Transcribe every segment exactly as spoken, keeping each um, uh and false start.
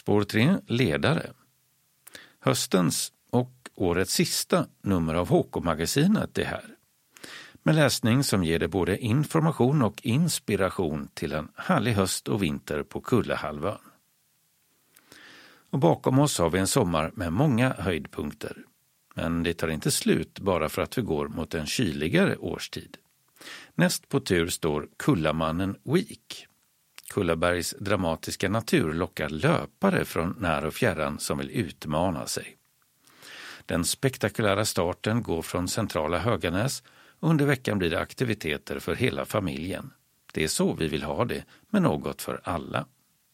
Spår tre, ledare. Höstens och årets sista nummer av H K-magasinet är här. Med läsning som ger dig både information och inspiration till en härlig höst och vinter på Kullahalvön. Och bakom oss har vi en sommar med många höjdpunkter. Men det tar inte slut bara för att vi går mot en kyligare årstid. Näst på tur står Kullamannen Week. Kullabergs dramatiska natur lockar löpare från när och fjärran som vill utmana sig. Den spektakulära starten går från centrala Höganäs och under veckan blir det aktiviteter för hela familjen. Det är så vi vill ha det, med något för alla.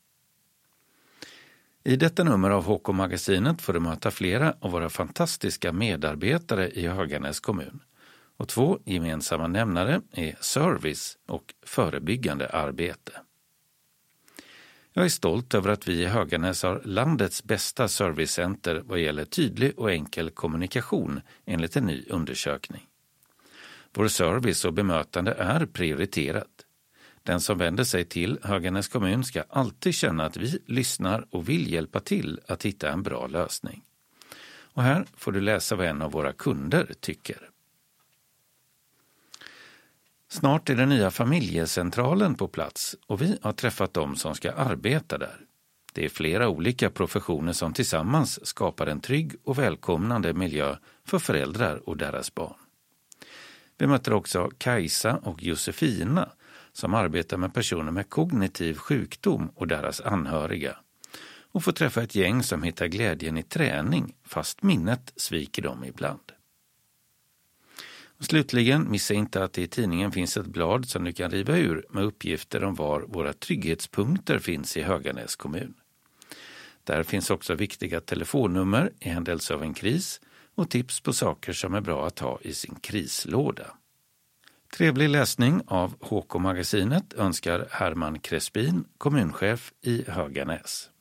I detta nummer av H K-magasinet får du möta flera av våra fantastiska medarbetare i Höganäs kommun. Och två gemensamma nämnare är service och förebyggande arbete. Jag är stolt över att vi i Höganäs har landets bästa servicecenter vad gäller tydlig och enkel kommunikation enligt en ny undersökning. Vår service och bemötande är prioriterat. Den som vänder sig till Höganäs kommun ska alltid känna att vi lyssnar och vill hjälpa till att hitta en bra lösning. Och här får du läsa vad en av våra kunder tycker. Snart är den nya familjecentralen på plats och vi har träffat dem som ska arbeta där. Det är flera olika professioner som tillsammans skapar en trygg och välkomnande miljö för föräldrar och deras barn. Vi möter också Kajsa och Josefina som arbetar med personer med kognitiv sjukdom och deras anhöriga. Och får träffa ett gäng som hittar glädjen i träning fast minnet sviker dem ibland. Och slutligen, missa inte att det i tidningen finns ett blad som du kan riva ur med uppgifter om var våra trygghetspunkter finns i Höganäs kommun. Där finns också viktiga telefonnummer i händelse av en kris och tips på saker som är bra att ha i sin krislåda. Trevlig läsning av H K-magasinet önskar Herman Crespin, kommunchef i Höganäs.